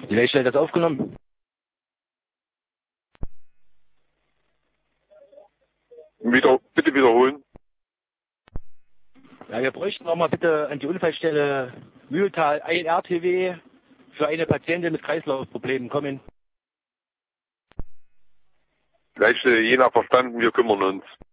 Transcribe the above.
Die Leitstelle hat das aufgenommen. Bitte wiederholen. Ja, wir bräuchten nochmal bitte an die Unfallstelle Mühltal ein RTW für eine Patientin mit Kreislaufproblemen kommen. Leitstelle Jena verstanden, wir kümmern uns.